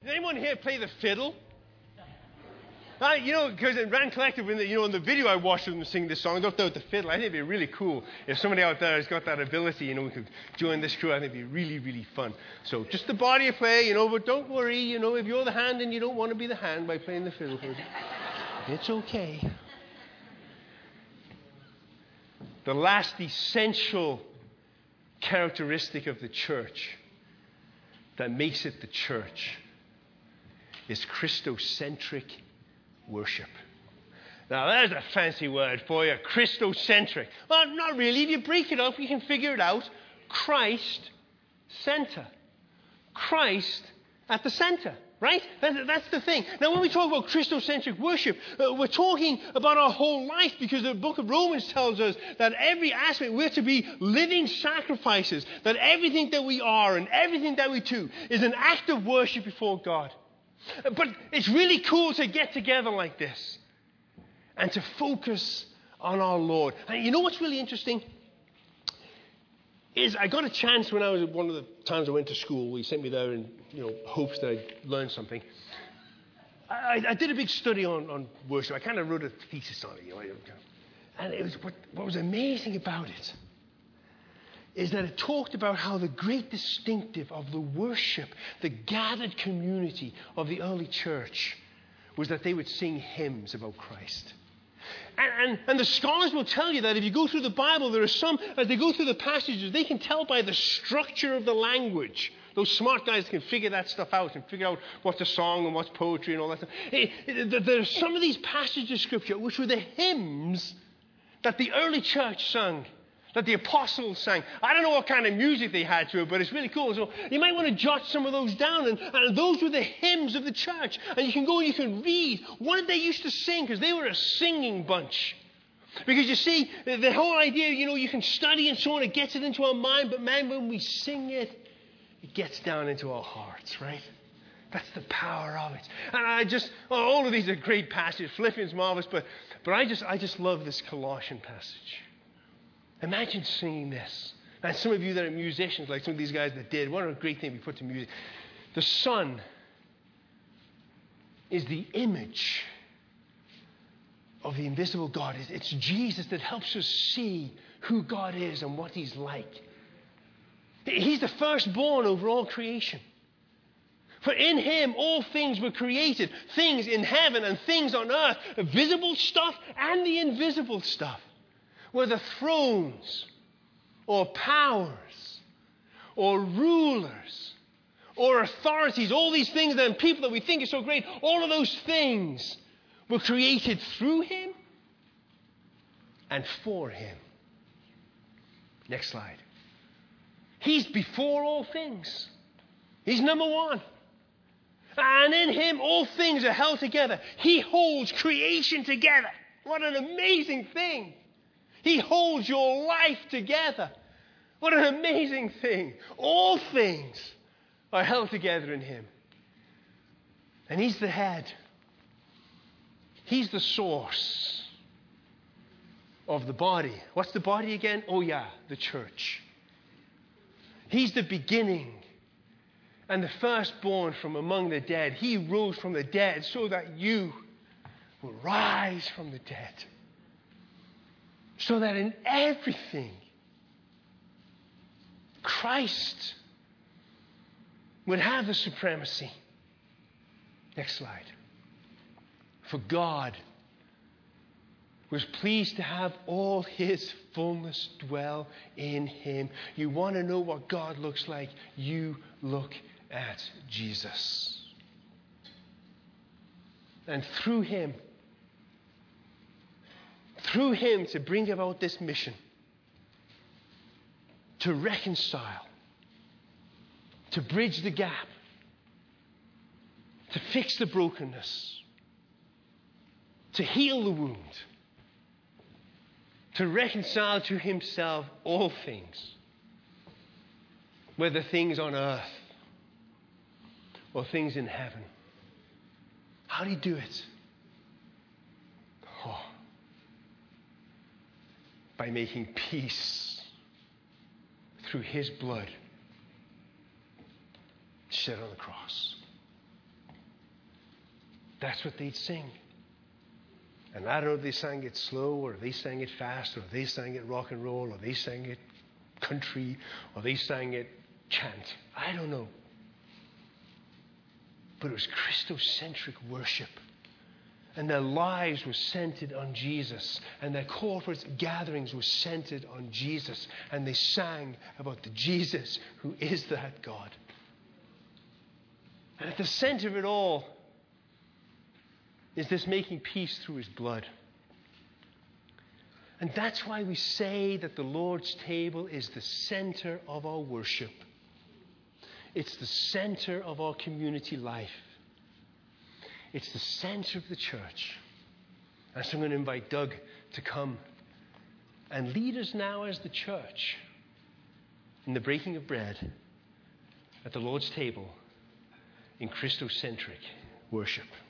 Does anyone here play the fiddle? Because in Rand Collective, in the video I watched them sing this song, with the fiddle, I think it'd be really cool if somebody out there has got that ability, we could join this crew. I think it'd be really, really fun. So just the body of play, but don't worry, if you're the hand and you don't want to be the hand by playing the fiddle, it's okay. The last essential characteristic of the church that makes it the church is Christocentric worship. Now, there's a fancy word for you, Christocentric. Well, not really. If you break it up, you can figure it out. Christ center. Christ at the center, right? That's the thing. Now, when we talk about Christocentric worship, we're talking about our whole life, because the book of Romans tells us that every aspect, we're to be living sacrifices, that everything that we are and everything that we do is an act of worship before God. But it's really cool to get together like this and to focus on our Lord. And you know what's really interesting? Is I got a chance when I was one of the times I went to school. We sent me there in hopes that I'd learn something. I did a big study on worship. I kind of wrote a thesis on it. And it was what was amazing about it is that it talked about how the great distinctive of the worship, the gathered community of the early church, was that they would sing hymns about Christ. And the scholars will tell you that if you go through the Bible, there are some, as they go through the passages, they can tell by the structure of the language. Those smart guys can figure that stuff out and figure out what's a song and what's poetry and all that stuff. There are some of these passages of Scripture which were the hymns that the early church sung, that the apostles sang. I don't know what kind of music they had to it, but it's really cool. So you might want to jot some of those down. And those were the hymns of the church. And you can go and you can read what did they used to sing, because they were a singing bunch. Because you see, the whole idea, you can study and so on, it gets it into our mind. But man, when we sing it, it gets down into our hearts, right? That's the power of it. And all of these are great passages. Philippians, marvelous. But I just love this Colossian passage. Imagine singing this. And some of you that are musicians, like some of these guys that did, what a great thing we put to music. The Son is the image of the invisible God. It's Jesus that helps us see who God is and what He's like. He's the firstborn over all creation. For in Him all things were created, things in heaven and things on earth, the visible stuff and the invisible stuff. Whether thrones or powers or rulers or authorities, all these things and people that we think are so great, all of those things were created through Him and for Him. Next slide. He's before all things. He's number one. And in Him all things are held together. He holds creation together. What an amazing thing. He holds your life together. What an amazing thing. All things are held together in Him. And He's the head. He's the source of the body. What's the body again? Oh yeah, the church. He's the beginning and the firstborn from among the dead. He rose from the dead so that you will rise from the dead. So that in everything, Christ would have the supremacy. Next slide. For God was pleased to have all His fullness dwell in Him. You want to know what God looks like? You look at Jesus. And through Him to bring about this mission, to reconcile, to bridge the gap, to fix the brokenness, to heal the wound, to reconcile to Himself all things, whether things on earth or things in heaven. How do you do it? By making peace through His blood shed on the cross. That's what they'd sing. And I don't know if they sang it slow, or if they sang it fast, or if they sang it rock and roll, or they sang it country, or they sang it chant. I don't know. But it was Christocentric worship. And their lives were centered on Jesus. And their corporate gatherings were centered on Jesus. And they sang about the Jesus who is that God. And at the center of it all is this making peace through his blood. And that's why we say that the Lord's table is the center of our worship. It's the center of our community life. It's the center of the church. And so I'm going to invite Doug to come and lead us now as the church in the breaking of bread at the Lord's table in Christocentric worship.